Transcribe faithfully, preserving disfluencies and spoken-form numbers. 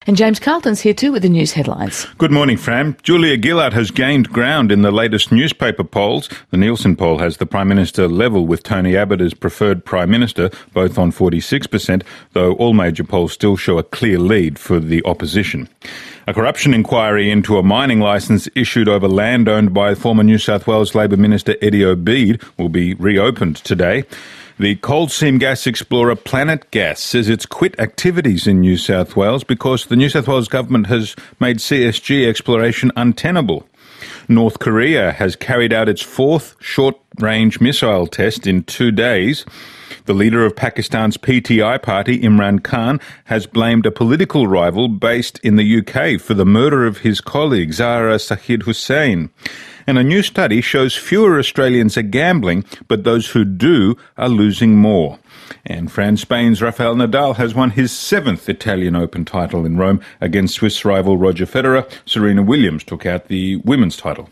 And James Carlton's here too with the news headlines. Good morning, Fran. Julia Gillard has gained ground in the latest newspaper polls. The Nielsen poll has the Prime Minister level with Tony Abbott as preferred Prime Minister, both on forty-six percent, though all major polls still show a clear lead for the opposition. A corruption inquiry into a mining licence issued over land owned by former New South Wales Labor Minister Eddie Obeid will be reopened today. The coal seam gas explorer Planet Gas says it's quit activities in New South Wales because the New South Wales government has made C S G exploration untenable. North Korea has carried out its fourth short-range missile test in two days. The leader of Pakistan's P T I party, Imran Khan, has blamed a political rival based in the U K for the murder of his colleague, Zahra Shahid Hussain. And a new study shows fewer Australians are gambling, but those who do are losing more. And Fran, Spain's Rafael Nadal has won his seventh Italian Open title in Rome against Swiss rival Roger Federer. Serena Williams took out the women's title.